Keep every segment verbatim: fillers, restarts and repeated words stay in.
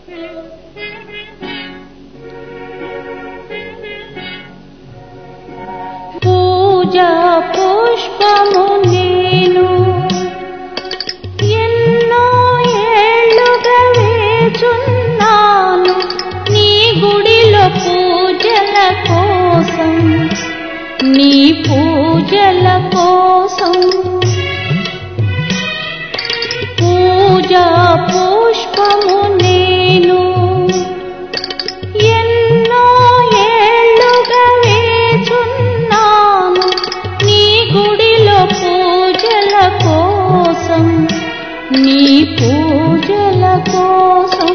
పూజా పుష్పము నేను ఎన్నో ఏళ్లుగా వేచున్నాను నీ గుడిలో పూజల కోసం నీ పూజల కోసం పూజా పుష్పము నేను ఎన్నో ఏళ్లుగా వేచున్నాను నీ గుడిలో పూజల కోసం నీ పూజల కోసం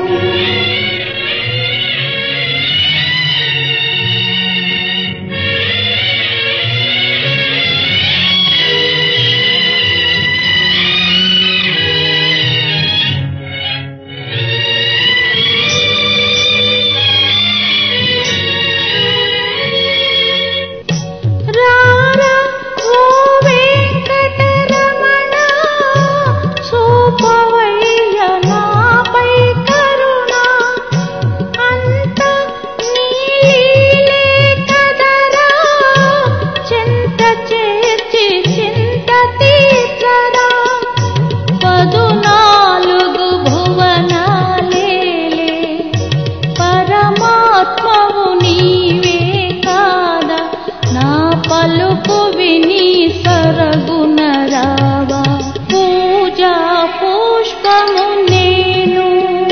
పలుకు విని సరగుణ రావా పూజా పుష్పము నేను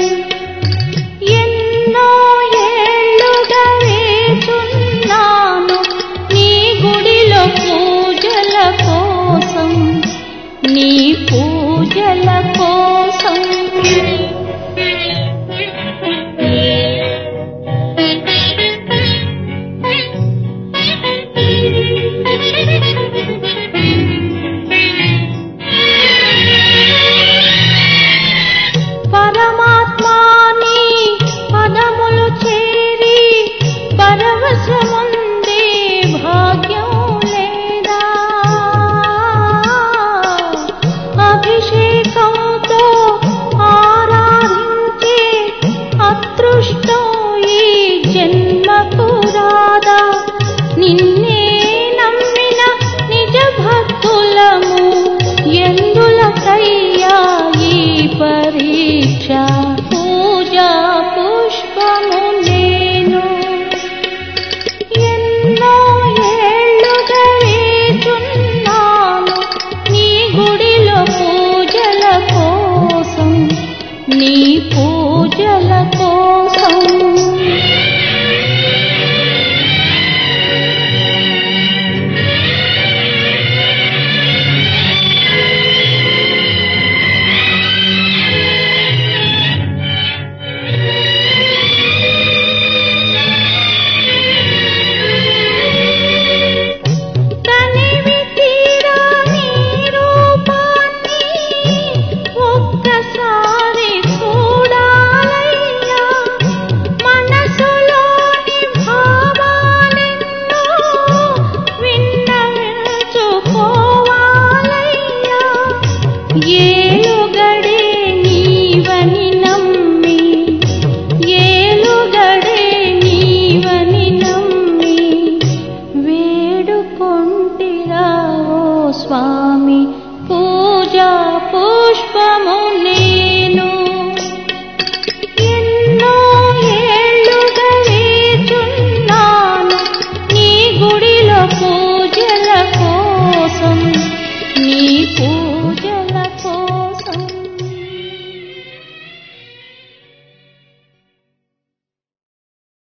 ఎన్నో ఏళ్లుగా వేచున్నాను నీ గుడిలో పూజల కోసం నీ పూజల కోసం పరమాత్మాని పదములు చేరి పరవశముందే భాగ్యం లేదా అభిషేకంతో ఆరాధించే అదృష్టం ఈ జన్మకు రాదా నిన్నే నమ్మిన నిజ భక్తులము ఎందులకయ్యా ఈ పరీక్ష పూజా పుష్పము నేను ఎన్నో ఏళ్లుగా వేచున్నాను నీ గుడిలో పూజల కోసం నీ పూజల కోసం